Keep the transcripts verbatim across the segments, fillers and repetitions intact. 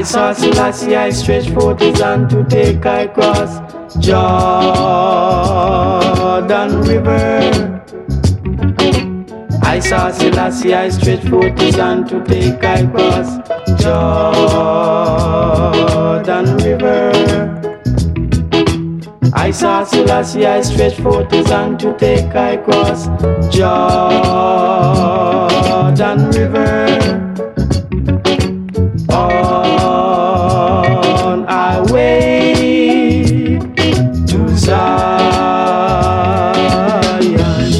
saw Selassie, I stretched forth his hand to take I cross Jordan River. I saw Selassie, I stretched forth his hand to take I cross Jordan River. I saw Selassie, I stretched forth his hand to take I cross Jordan River. On our way to Zion,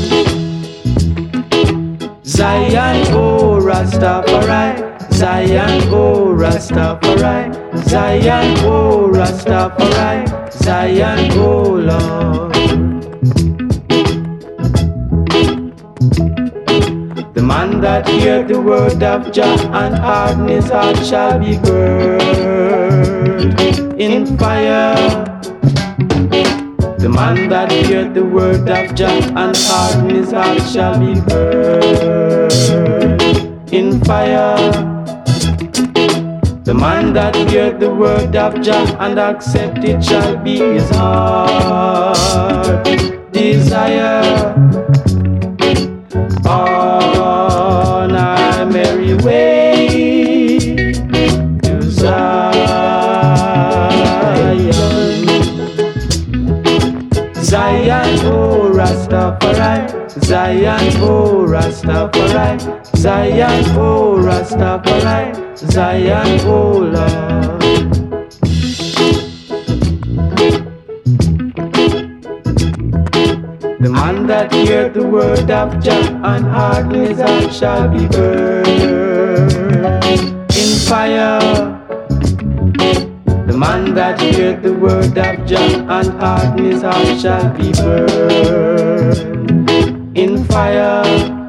Zion, oh Rastafari, Zion, oh Rastafari, Zion, oh Rastafari, Zion, oh Lord. The man that hear the word of Jah and harden his heart shall be burned in fire. The man that hear the word of Jah and harden his heart shall be burned in fire. The man that hear the word of Jah and accept it shall be his heart desire. On our merry way to Zion, Zion, oh Rastafari, Zion, oh Rastafari, Zion, oh Rastafari, Zion, oh Lord. The man that hear the word of Jah and harden his heart shall be burned in fire. The man that hear the word of Jah and harden his heart shall be burned in fire.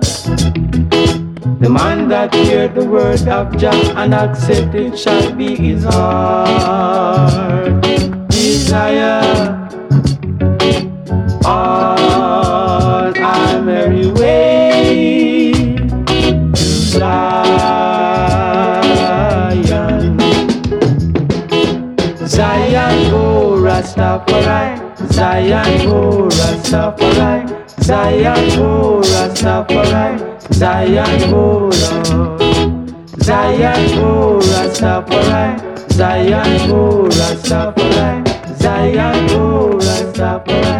The man that hear the word of Jah and accept it shall be his heart desire. On our merry way to Zion, Zion, oh Rastafari, Zion, oh Rastafari, Zion, oh Rastafari, Zion, oh Lord. Zion, oh Rastafari, Zion, oh Rastafari, Zion, oh Rastafari.